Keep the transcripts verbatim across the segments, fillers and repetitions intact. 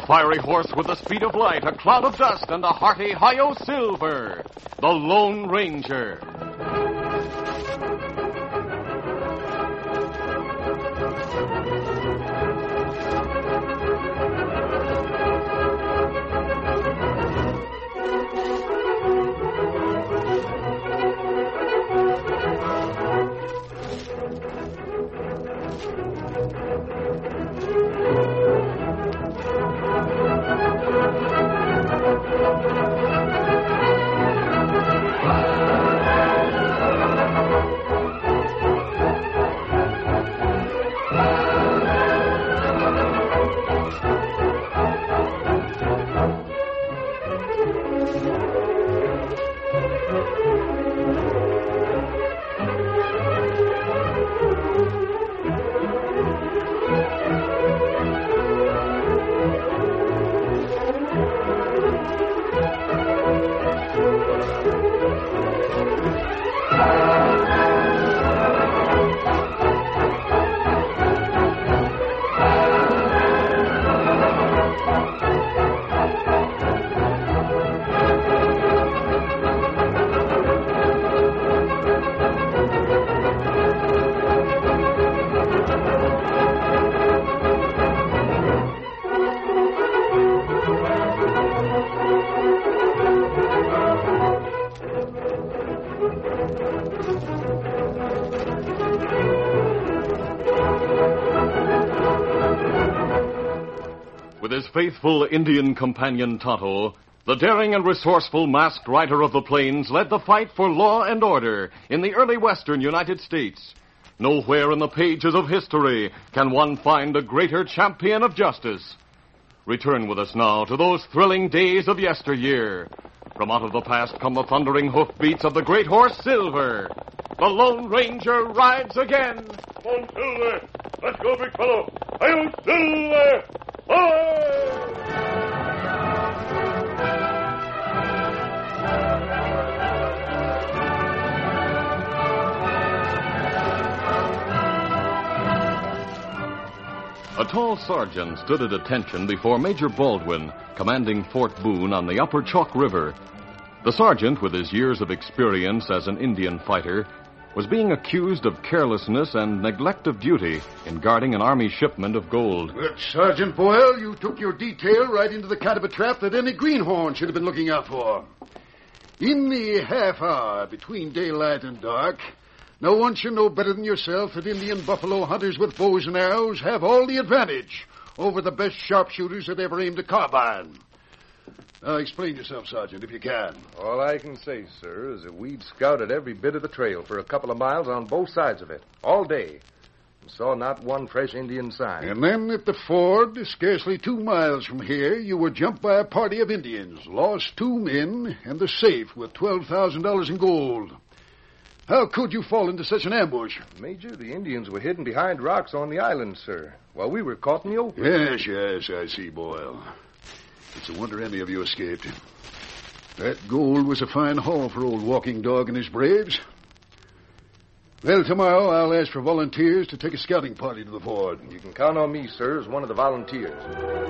fiery horse with the speed of light, a cloud of dust, and a hearty Hi-Yo Silver, the Lone Ranger. With his faithful Indian companion Tonto, the daring and resourceful masked rider of the plains led the fight for law and order in the early western United States. Nowhere in the pages of history can one find a greater champion of justice. Return with us now to those thrilling days of yesteryear. From out of the past come the thundering hoofbeats of the great horse Silver. The Lone Ranger rides again. Come on, Silver. Let's go, big fellow. Hi-Yo Silver! Hi! A tall sergeant stood at attention before Major Baldwin, commanding Fort Boone on the upper Chalk River. The sergeant, with his years of experience as an Indian fighter, was being accused of carelessness and neglect of duty in guarding an army shipment of gold. But, Sergeant Boyle, you took your detail right into the kind of a trap that any greenhorn should have been looking out for. In the half hour between daylight and dark, no one should know better than yourself that Indian buffalo hunters with bows and arrows have all the advantage over the best sharpshooters that ever aimed a carbine. Now, explain yourself, Sergeant, if you can. All I can say, sir, is that we'd scouted every bit of the trail for a couple of miles on both sides of it, all day, and saw not one fresh Indian sign. And then at the ford, scarcely two miles from here, you were jumped by a party of Indians, lost two men, and the safe with twelve thousand dollars in gold. How could you fall into such an ambush? Major, the Indians were hidden behind rocks on the island, sir, while we were caught in the open. Yes, yes, I see, Boyle. It's a wonder any of you escaped. That gold was a fine haul for old Walking Dog and his braves. Well, tomorrow I'll ask for volunteers to take a scouting party to the ford. You can count on me, sir, as one of the volunteers.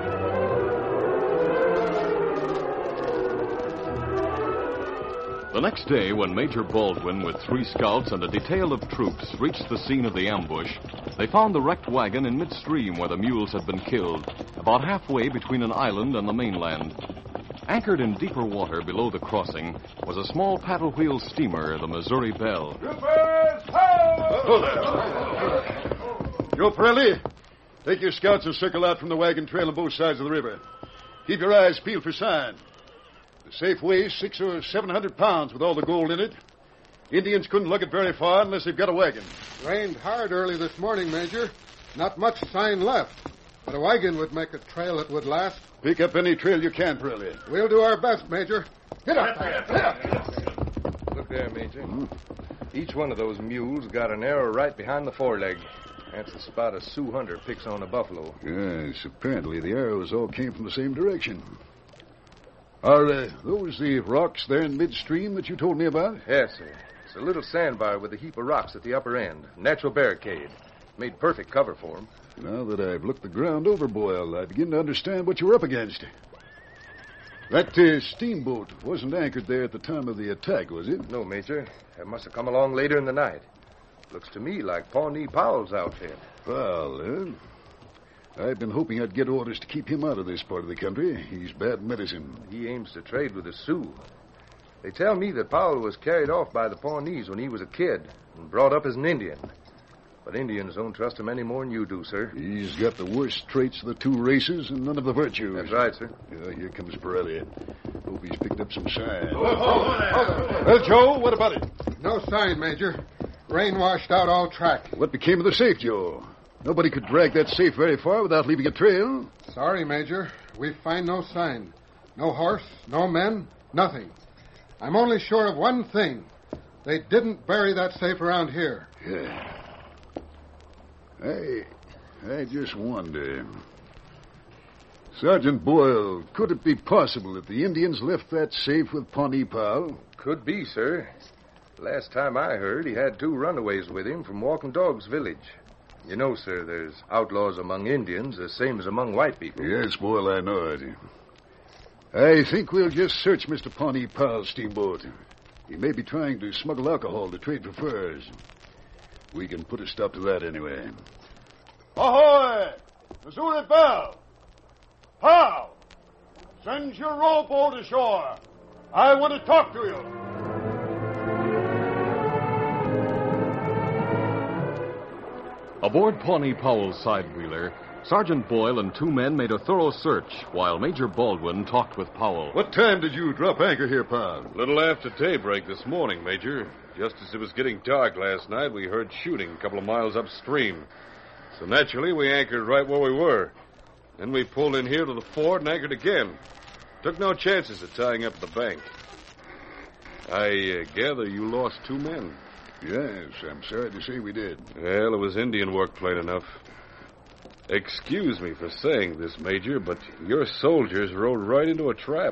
The next day, when Major Baldwin, with three scouts and a detail of troops, reached the scene of the ambush, they found the wrecked wagon in midstream where the mules had been killed, about halfway between an island and the mainland. Anchored in deeper water below the crossing was a small paddle wheel steamer, the Missouri Belle. Troopers, ho! Joe Pirelli, take your scouts and circle out from the wagon trail on both sides of the river. Keep your eyes peeled for signs. The safe weighs six or seven hundred pounds with all the gold in it. Indians couldn't lug it very far unless they've got a wagon. Rained hard early this morning, Major. Not much sign left, but a wagon would make a trail that would last. Pick up any trail you can, Pirelli. We'll do our best, Major. Get up there. Get up. Look there, Major. Hmm. Each one of those mules got an arrow right behind the foreleg. That's the spot a Sioux hunter picks on a buffalo. Yes, apparently the arrows all came from the same direction. Are uh, those the rocks there in midstream that you told me about? Yes, sir. It's a little sandbar with a heap of rocks at the upper end. Natural barricade. Made perfect cover for them. Now that I've looked the ground over, Boyle, I begin to understand what you're up against. That uh, steamboat wasn't anchored there at the time of the attack, was it? No, Major. It must have come along later in the night. Looks to me like Pawnee Powell's outfit. Well, uh, I've been hoping I'd get orders to keep him out of this part of the country. He's bad medicine. He aims to trade with the Sioux. They tell me that Powell was carried off by the Pawnees when he was a kid and brought up as an Indian. But Indians don't trust him any more than you do, sir. He's got the worst traits of the two races and none of the virtues. That's right, sir. Yeah, here comes Pirelli. Hope he's picked up some sign. Oh, oh, oh, well, Joe, what about it? No sign, Major. Rain washed out all track. What became of the safe, Joe? Nobody could drag that safe very far without leaving a trail. Sorry, Major. We find no sign. No horse, no men, nothing. I'm only sure of one thing. They didn't bury that safe around here. Yeah. I, I just wonder. Sergeant Boyle, could it be possible that the Indians left that safe with Pawnee Powell? Could be, sir. Last time I heard, he had two runaways with him from Walking Dog's village. You know, sir, there's outlaws among Indians, the same as among white people. Yes, Boyle, I know it. I think we'll just search Mister Pawnee Powell's steamboat. He may be trying to smuggle alcohol to trade for furs. We can put a stop to that anyway. Ahoy! Missouri Belle! Powell! Send your rowboat ashore. I want to talk to you. Aboard Pawnee Powell's side-wheeler, Sergeant Boyle and two men made a thorough search while Major Baldwin talked with Powell. What time did you drop anchor here, Powell? Little after daybreak this morning, Major. Just as it was getting dark last night, we heard shooting a couple of miles upstream. So naturally, we anchored right where we were. Then we pulled in here to the ford and anchored again. Took no chances of tying up the bank. I uh, gather you lost two men. Yes, I'm sorry to say we did. Well, it was Indian work, plain enough. Excuse me for saying this, Major, but your soldiers rode right into a trap.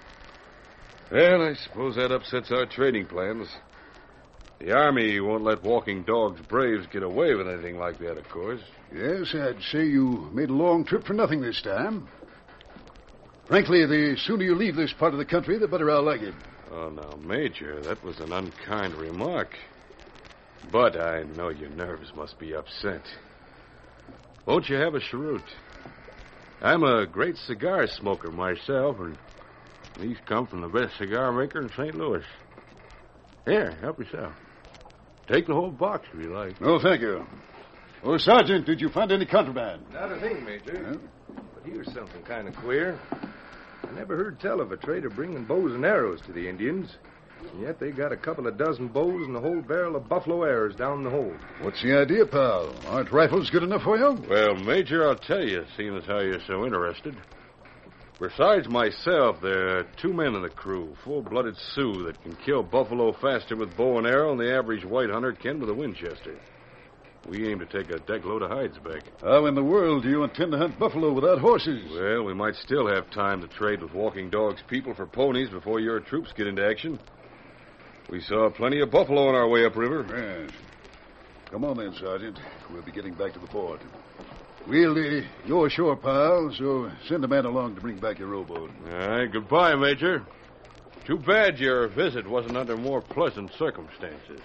Well, I suppose that upsets our trading plans. The Army won't let Walking Dog's braves get away with anything like that, of course. Yes, I'd say you made a long trip for nothing this time. Frankly, the sooner you leave this part of the country, the better I'll like it. Oh, now, Major, that was an unkind remark. But I know your nerves must be upset. Won't you have a cheroot? I'm a great cigar smoker myself, and these come from the best cigar maker in Saint Louis. Here, help yourself. Take the whole box if you like. No, thank you. Oh, Sergeant, did you find any contraband? Not a thing, Major. Huh? But here's something kind of queer. I never heard tell of a trader bringing bows and arrows to the Indians. And yet they got a couple of dozen bows and a whole barrel of buffalo arrows down the hold. What's the idea, pal? Aren't rifles good enough for you? Well, Major, I'll tell you, seeing as how you're so interested. Besides myself, there are two men in the crew, full-blooded Sioux, that can kill buffalo faster with bow and arrow than the average white hunter can with a Winchester. We aim to take a deck load of hides back. How in the world do you intend to hunt buffalo without horses? Well, we might still have time to trade with Walking Dog's people for ponies before your troops get into action. We saw plenty of buffalo on our way upriver. Yes. Come on then, Sergeant. We'll be getting back to the fort. We'll uh, go ashore, pal, so send a man along to bring back your rowboat. All right, goodbye, Major. Too bad your visit wasn't under more pleasant circumstances.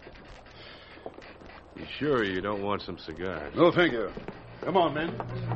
You sure you don't want some cigars? No, thank you. Come on, men.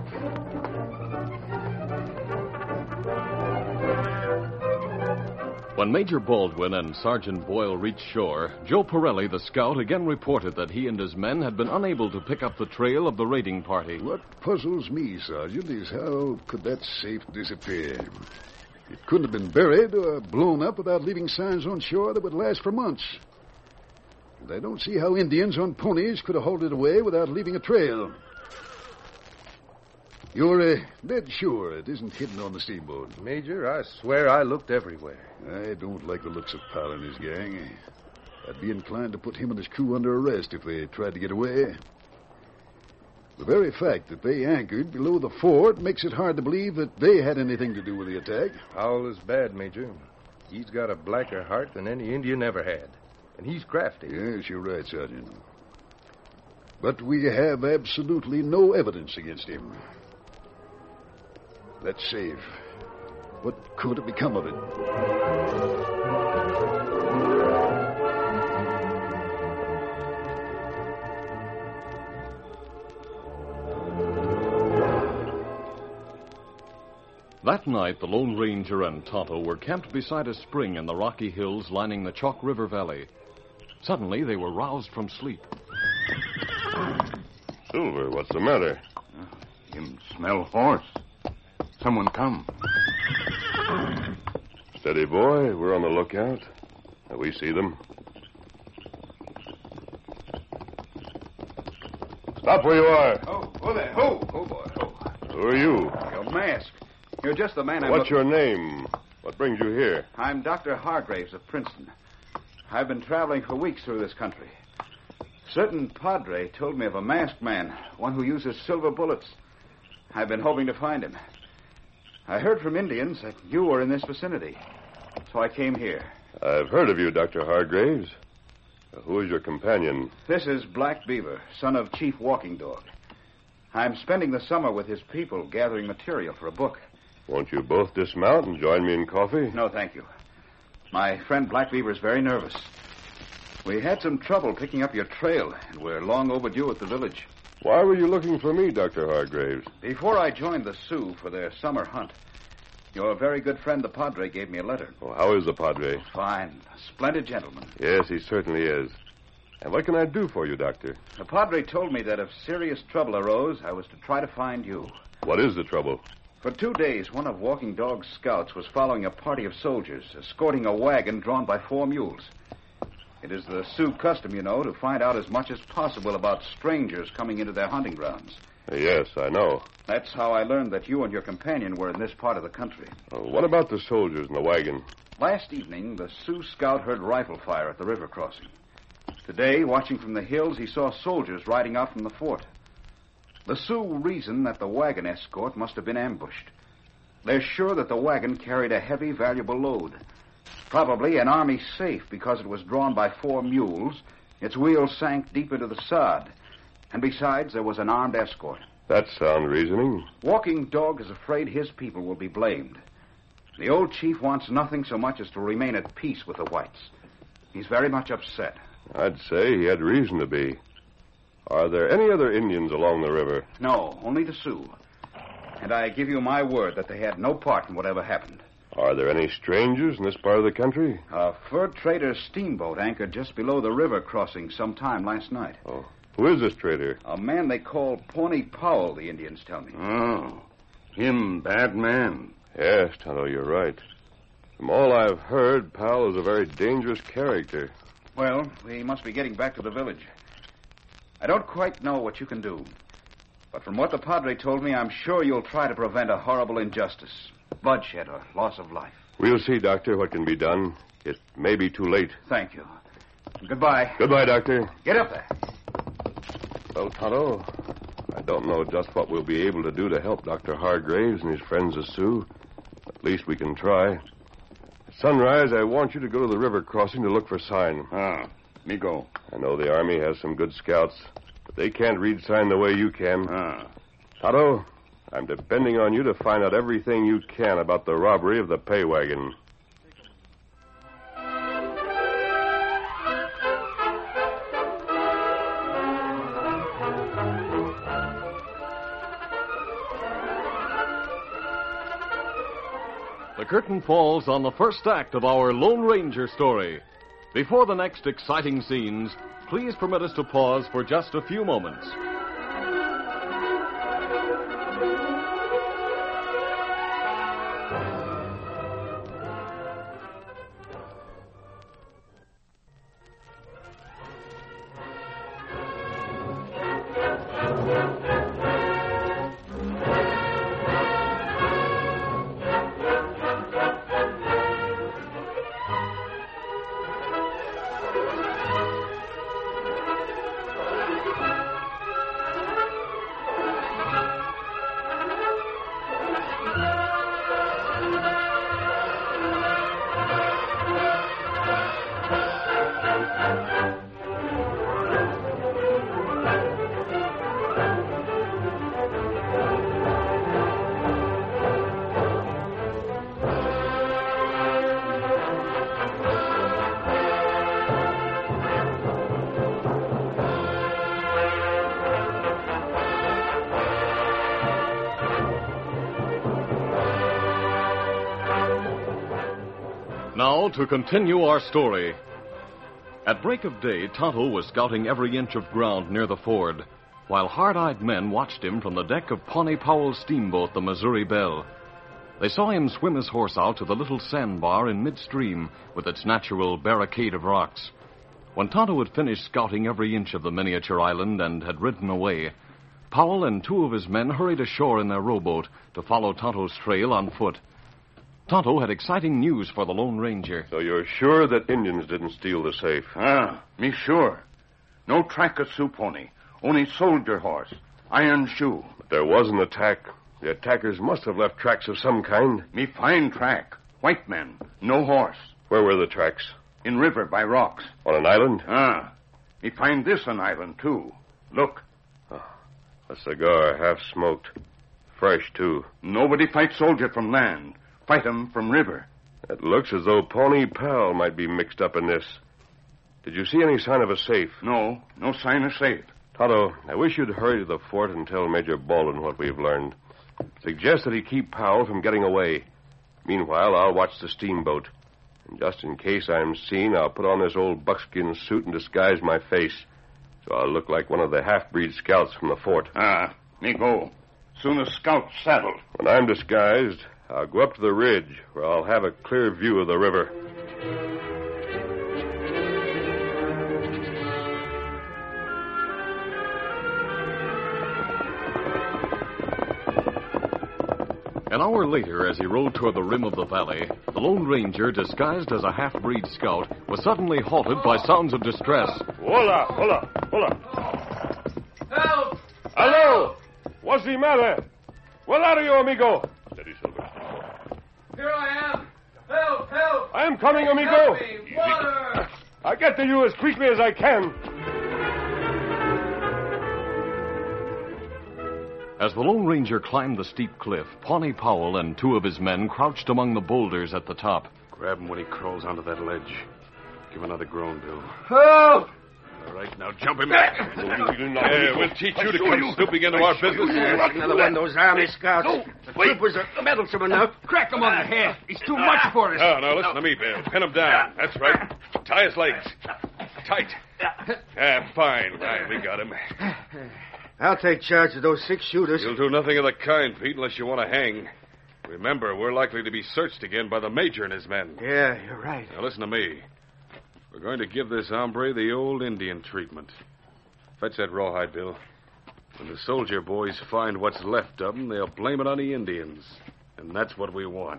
When Major Baldwin and Sergeant Boyle reached shore, Joe Pirelli, the scout, again reported that he and his men had been unable to pick up the trail of the raiding party. What puzzles me, Sergeant, is how could that safe disappear? It couldn't have been buried or blown up without leaving signs on shore that would last for months. And I don't see how Indians on ponies could have hauled it away without leaving a trail. You're uh, dead sure it isn't hidden on the steamboat? Major, I swear I looked everywhere. I don't like the looks of Powell and his gang. I'd be inclined to put him and his crew under arrest if they tried to get away. The very fact that they anchored below the fort makes it hard to believe that they had anything to do with the attack. Powell is bad, Major. He's got a blacker heart than any Indian ever had. And he's crafty. Yes, you're right, Sergeant. But we have absolutely no evidence against him. That safe. What could have become of it? That night, the Lone Ranger and Tonto were camped beside a spring in the rocky hills lining the Chalk River Valley. Suddenly, they were roused from sleep. Silver, what's the matter? Uh, him smell horse. Someone come. Steady, boy. We're on the lookout. We see them. Stop where you are. Oh, oh there. Oh, oh, boy. Oh. Who are you? Your mask. You're just the man I'm... What's your name? What brings you here? I'm Doctor Hargraves of Princeton. I've been traveling for weeks through this country. Certain padre told me of a masked man, one who uses silver bullets. I've been hoping to find him. I heard from Indians that you were in this vicinity, so I came here. I've heard of you, Doctor Hargraves. Who is your companion? This is Black Beaver, son of Chief Walking Dog. I'm spending the summer with his people gathering material for a book. Won't you both dismount and join me in coffee? No, thank you. My friend Black Beaver is very nervous. We had some trouble picking up your trail, and we're long overdue at the village. Why were you looking for me, Doctor Hargraves? Before I joined the Sioux for their summer hunt, your very good friend, the Padre, gave me a letter. Oh, how is the Padre? Fine. A splendid gentleman. Yes, he certainly is. And what can I do for you, Doctor? The Padre told me that if serious trouble arose, I was to try to find you. What is the trouble? For two days, one of Walking Dog's scouts was following a party of soldiers, escorting a wagon drawn by four mules. It is the Sioux custom, you know, to find out as much as possible about strangers coming into their hunting grounds. Yes, I know. That's how I learned that you and your companion were in this part of the country. Uh, what about the soldiers in the wagon? Last evening, the Sioux scout heard rifle fire at the river crossing. Today, watching from the hills, he saw soldiers riding out from the fort. The Sioux reason that the wagon escort must have been ambushed. They're sure that the wagon carried a heavy, valuable load. Probably an army safe because it was drawn by four mules. Its wheels sank deep into the sod. And besides, there was an armed escort. That's sound reasoning. Walking Dog is afraid his people will be blamed. The old chief wants nothing so much as to remain at peace with the whites. He's very much upset. I'd say he had reason to be. Are there any other Indians along the river? No, only the Sioux. And I give you my word that they had no part in whatever happened. Are there any strangers in this part of the country? A fur trader's steamboat anchored just below the river crossing sometime last night. Oh. Who is this trader? A man they call Pawnee Powell, the Indians tell me. Oh, him bad man. Yes, Tonto, you're right. From all I've heard, Powell is a very dangerous character. Well, we must be getting back to the village. I don't quite know what you can do. But from what the Padre told me, I'm sure you'll try to prevent a horrible injustice. Bloodshed or loss of life. We'll see, Doctor, what can be done. It may be too late. Thank you. Goodbye. Goodbye, Doctor. Get up there. Well, Tonto, I don't know just what we'll be able to do to help Doctor Hargraves and his friends the Sioux. At least we can try. At sunrise, I want you to go to the river crossing to look for sign. Ah, me go. I know the Army has some good scouts, but they can't read sign the way you can. Ah. Tonto, I'm depending on you to find out everything you can about the robbery of the pay wagon. The curtain falls on the first act of our Lone Ranger story. Before the next exciting scenes, please permit us to pause for just a few moments. Now, to continue our story. At break of day, Tonto was scouting every inch of ground near the ford, while hard-eyed men watched him from the deck of Pawnee Powell's steamboat, the Missouri Belle. They saw him swim his horse out to the little sandbar in midstream with its natural barricade of rocks. When Tonto had finished scouting every inch of the miniature island and had ridden away, Powell and two of his men hurried ashore in their rowboat to follow Tonto's trail on foot. Tonto had exciting news for the Lone Ranger. So you're sure that Indians didn't steal the safe? Ah, me sure. No track of Sioux pony. Only soldier horse. Iron shoe. But there was an attack. The attackers must have left tracks of some kind. Me find track. White men. No horse. Where were the tracks? In river by rocks. On an island? Ah. Me find this an island, too. Look. Oh, a cigar, half smoked. Fresh, too. Nobody fight soldier from land. Fight 'em from river. It looks as though Pawnee Powell might be mixed up in this. Did you see any sign of a safe? No, no sign of safe. Tonto, I wish you'd hurry to the fort and tell Major Baldwin what we've learned. Suggest that he keep Powell from getting away. Meanwhile, I'll watch the steamboat. And just in case I'm seen, I'll put on this old buckskin suit and disguise my face, so I'll look like one of the half-breed scouts from the fort. Ah, me go. Soon as scout saddled. When I'm disguised, I'll go up to the ridge, where I'll have a clear view of the river. An hour later, as he rode toward the rim of the valley, the Lone Ranger, disguised as a half-breed scout, was suddenly halted by sounds of distress. Hola, hola, hola. Help! Hello! What's the matter? Where are you, amigo? Steady, Silver. Here I am. Help, help! I am coming, amigo. Help me. Water! I'll get to you as quickly as I can. As the Lone Ranger climbed the steep cliff, Pawnee Powell and two of his men crouched among the boulders at the top. Grab him when he crawls onto that ledge. Give another groan, Bill. Help! All right, now jump him. Yeah, we'll teach you to come snooping into our business. Another one of those army scouts. The troopers are meddlesome enough. Crack him on the head. He's too much for us. No, no, listen to me, Bill. Pin him down. That's right. Tie his legs. Tight. Ah, fine, fine. We got him. I'll take charge of those six shooters. You'll do nothing of the kind, Pete, unless you want to hang. Remember, we're likely to be searched again by the Major and his men. Yeah, you're right. Now, listen to me. We're going to give this hombre the old Indian treatment. Fetch that rawhide, Bill. When the soldier boys find what's left of them, they'll blame it on the Indians. And that's what we want.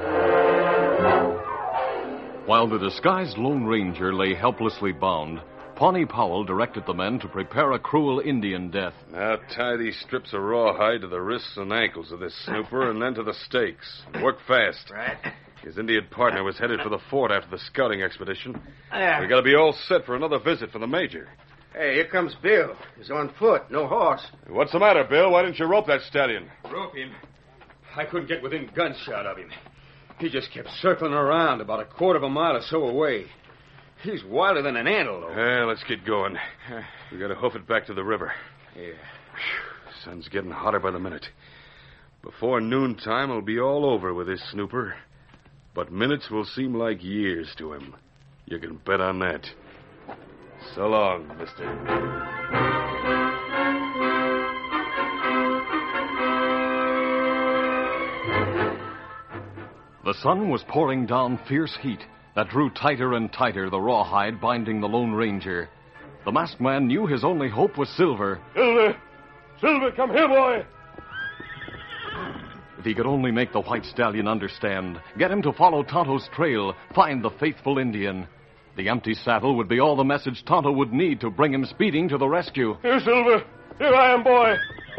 While the disguised Lone Ranger lay helplessly bound, Pawnee Powell directed the men to prepare a cruel Indian death. Now tie these strips of rawhide to the wrists and ankles of this snooper and then to the stakes. Work fast. Right. His Indian partner was headed for the fort after the scouting expedition. Yeah. We got to be all set for another visit from the Major. Hey, here comes Bill. He's on foot, no horse. What's the matter, Bill? Why didn't you rope that stallion? Rope him? I couldn't get within gunshot of him. He just kept circling around about a quarter of a mile or so away. He's wilder than an antelope. Well, let's get going. We got to hoof it back to the river. Yeah. Whew, sun's getting hotter by the minute. Before noontime, it'll be all over with this snooper. But minutes will seem like years to him. You can bet on that. So long, mister. The sun was pouring down fierce heat that drew tighter and tighter the rawhide binding the Lone Ranger. The masked man knew his only hope was Silver. Silver! Silver, come here, boy! If he could only make the white stallion understand, get him to follow Tonto's trail, find the faithful Indian. The empty saddle would be all the message Tonto would need to bring him speeding to the rescue. Here, Silver. Here I am, boy.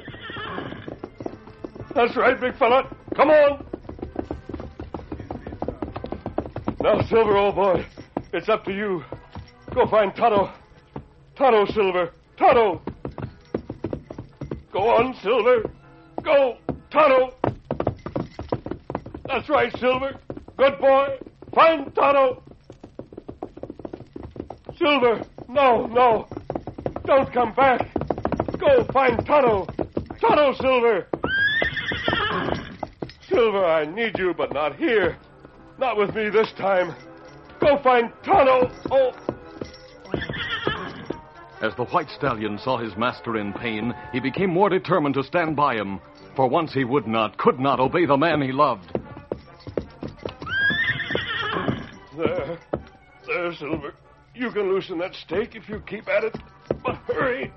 That's right, big fella. Come on. Now, Silver, old boy, it's up to you. Go find Tonto. Tonto, Silver. Tonto. Go on, Silver. Go, Tonto. That's right, Silver. Good boy. Find Tonto. Silver, no, no. Don't come back. Go find Tonto. Tonto, Silver. Silver, I need you, but not here. Not with me this time. Go find Tonto. Oh. As the white stallion saw his master in pain, he became more determined to stand by him. For once he would not, could not obey the man he loved. There. There, Silver. You can loosen that stake if you keep at it. But hurry.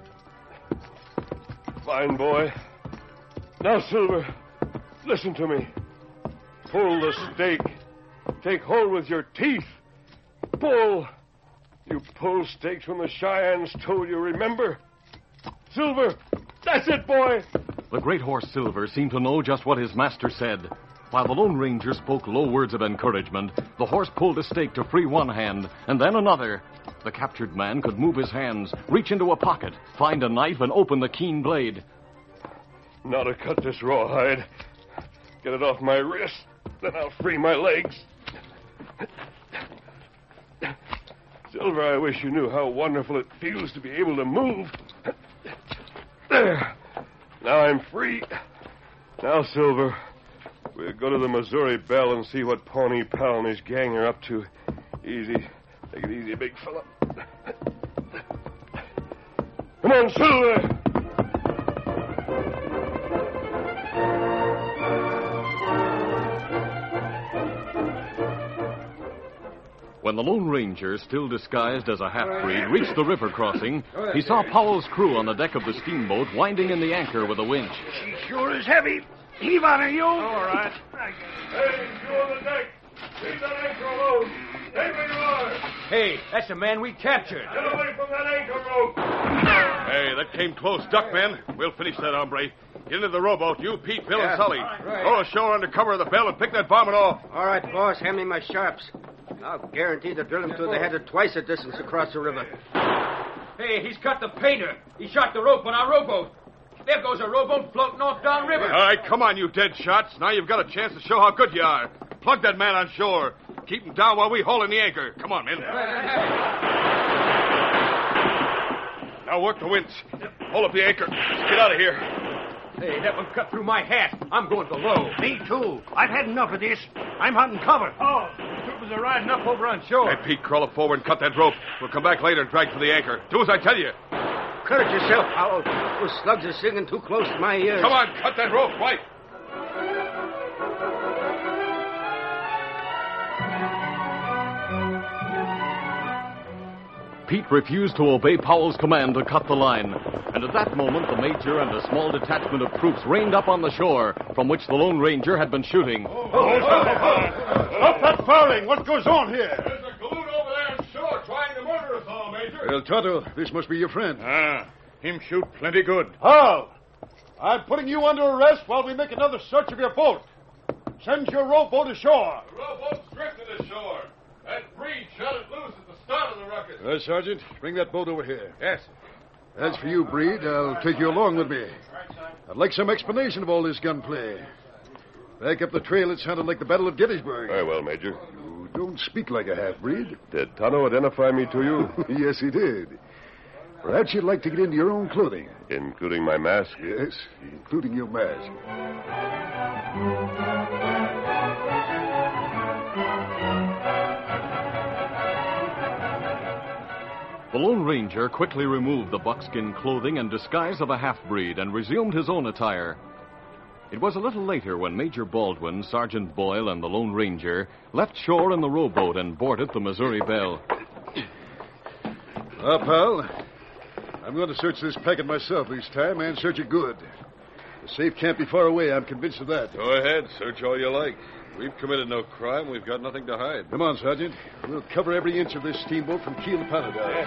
Fine boy. Now, Silver, listen to me. Pull the stake. Take hold with your teeth. Pull. You pull stakes when the Cheyennes told you, remember? Silver, that's it, boy. The great horse Silver seemed to know just what his master said. While the Lone Ranger spoke low words of encouragement, the horse pulled a stake to free one hand, and then another. The captured man could move his hands, reach into a pocket, find a knife, and open the keen blade. Now to cut this rawhide. Get it off my wrist, then I'll free my legs. Silver, I wish you knew how wonderful it feels to be able to move. There. Now I'm free. Now, Silver, we'll go to the Missouri Belle and see what Pawnee Powell and his gang are up to. Easy. Take it easy, big fella. Come on, Silver! When the Lone Ranger, still disguised as a half-breed, reached the river crossing, he saw Powell's crew on the deck of the steamboat winding in the anchor with a winch. She sure is heavy. Heave on her, you. All right. Hey, you on the deck. Leave that anchor alone. Stay where you are. Hey, that's the man we captured. Get away from that anchor rope. Hey, that came close. Duck, men. We'll finish that hombre. Get into the rowboat. You, Pete, Bill, Yeah. and Sully. Right. Row ashore under cover of the bell and pick that varmint off. All right, boss. Hand me my sharps. I'll guarantee to drill him through the head at twice the distance across the river. Hey, he's cut the painter. He shot the rope on our rowboat. There goes a rowboat floating off downriver. All right, come on, you dead shots. Now you've got a chance to show how good you are. Plug that man on shore. Keep him down while we haul in the anchor. Come on, men. Now work the winch. Hold up the anchor. Let's get out of here. Hey, that one cut through my hat. I'm going below. Me, too. I've had enough of this. I'm hunting cover. Oh, the troopers are riding up over on shore. Hey, Pete, crawl up forward and cut that rope. We'll come back later and drag for the anchor. Do as I tell you. Courage yourself, Powell. Those slugs are singing too close to my ears. Come on, cut that rope, White. Pete refused to obey Powell's command to cut the line. And at that moment, the major and a small detachment of troops reined up on the shore from which the Lone Ranger had been shooting. Oh, oh, oh, oh. Stop that fouling! What goes on here? There's a galoot over there on shore trying to murder us all, Major. Well, Tonto, this must be your friend. Ah, him shoot plenty good. How? I'm putting you under arrest while we make another search of your boat. Send your rowboat ashore. The rowboat's drifted ashore. That breed shot it loose at the start of the ruckus. Uh, Sergeant, bring that boat over here. Yes. As for you, Breed, I'll take you along with me. I'd like some explanation of all this gunplay. Back up the trail, it sounded like the Battle of Gettysburg. Very well, Major. You don't speak like a half-breed. Did Tonto identify me to you? Yes, he did. Perhaps you'd like to get into your own clothing. Including my mask? Yes, including your mask. The Lone Ranger quickly removed the buckskin clothing and disguise of a half-breed and resumed his own attire. It was a little later when Major Baldwin, Sergeant Boyle, and the Lone Ranger left shore in the rowboat and boarded the Missouri Belle. Now, pal, I'm going to search this packet myself this time and search it good. The safe can't be far away, I'm convinced of that. Go ahead, search all you like. We've committed no crime. We've got nothing to hide. Come on, Sergeant. We'll cover every inch of this steamboat from keel to paddle.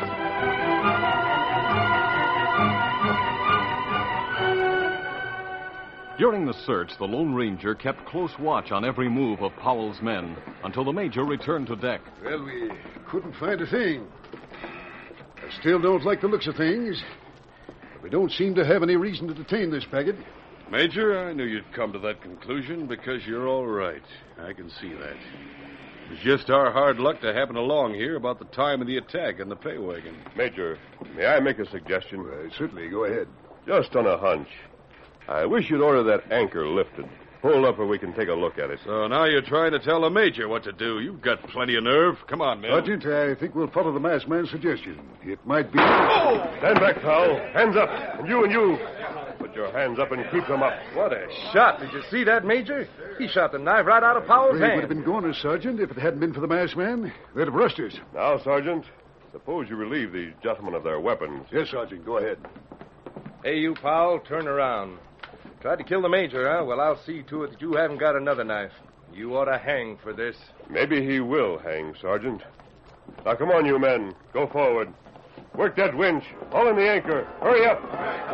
During the search, the Lone Ranger kept close watch on every move of Powell's men until the major returned to deck. Well, we couldn't find a thing. I still don't like the looks of things. We don't seem to have any reason to detain this packet. Major, I knew you'd come to that conclusion because you're all right. I can see that. It was just our hard luck to happen along here about the time of the attack on the pay wagon. Major, may I make a suggestion? Uh, certainly, go ahead. Just on a hunch. I wish you'd order that anchor lifted. Pull up where we can take a look at it. So now you're trying to tell the Major what to do. You've got plenty of nerve. Come on, man. Sergeant, I think we'll follow the masked man's suggestion. It might be... Oh! Stand back, pal. Hands up. And you and you. Put your hands up and keep them up. What a shot. Did you see that, Major? He shot the knife right out of Powell's They hand. would have been goners, Sergeant, if it hadn't been for the masked man. They'd have rushed us. Now, Sergeant, suppose you relieve these gentlemen of their weapons. Yes, Sergeant, go ahead. Hey, you, Powell, turn around. Tried to kill the Major, huh? Well, I'll see to it that you haven't got another knife. You ought to hang for this. Maybe he will hang, Sergeant. Now, come on, you men. Go forward. Work that winch. Haul in the anchor. Hurry up.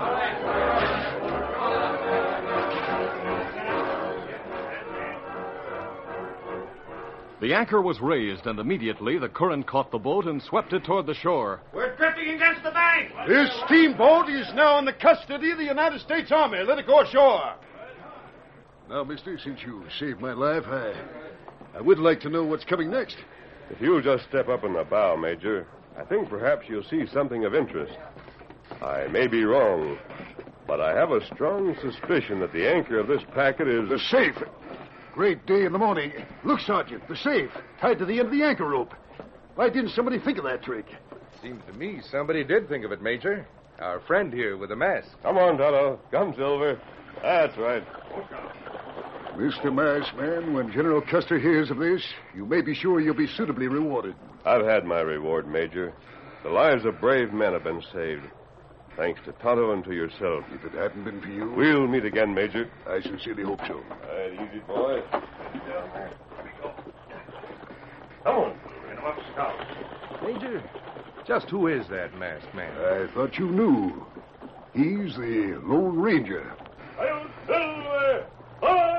The anchor was raised, and immediately the current caught the boat and swept it toward the shore. We're drifting against the bank. This steamboat is now in the custody of the United States Army. Let it go ashore. Now, mister, since you saved my life, I, I would like to know what's coming next. If you'll just step up in the bow, Major, I think perhaps you'll see something of interest. I may be wrong, but I have a strong suspicion that the anchor of this packet is... The safe. Great day in the morning. Look, Sergeant, the safe, tied to the end of the anchor rope. Why didn't somebody think of that trick? Seems to me somebody did think of it, Major. Our friend here with the mask. Come on, Tonto. Come, Silver. That's right. Mister Masked Man, when General Custer hears of this, you may be sure you'll be suitably rewarded. I've had my reward, Major. The lives of brave men have been saved. Thanks to Tonto and to yourself. If it hadn't been for you... We'll meet again, Major. I sincerely hope so. All right, easy, boy. Come on. Major, just who is that masked man? I thought you knew. He's the Lone Ranger. Hail, Silver! Hi!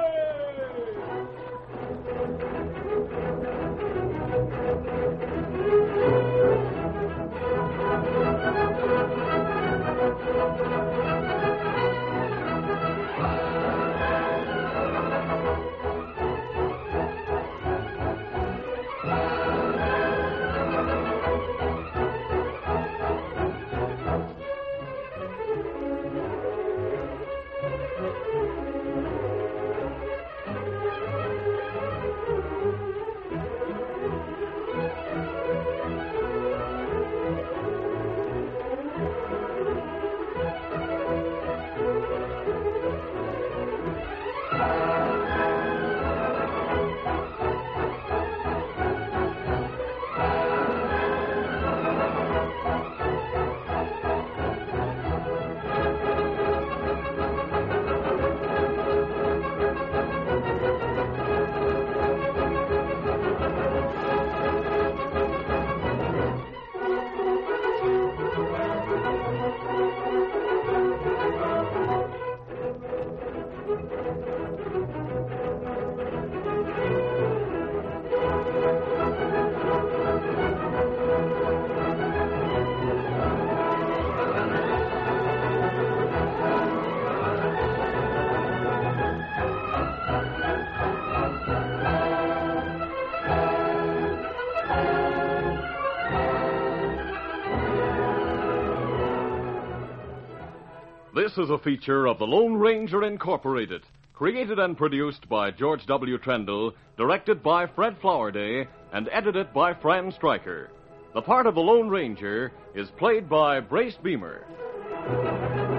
This is a feature of the Lone Ranger Incorporated, created and produced by George W. Trendle, directed by Fred Flowerday, and edited by Fran Stryker. The part of the Lone Ranger is played by Brace Beamer.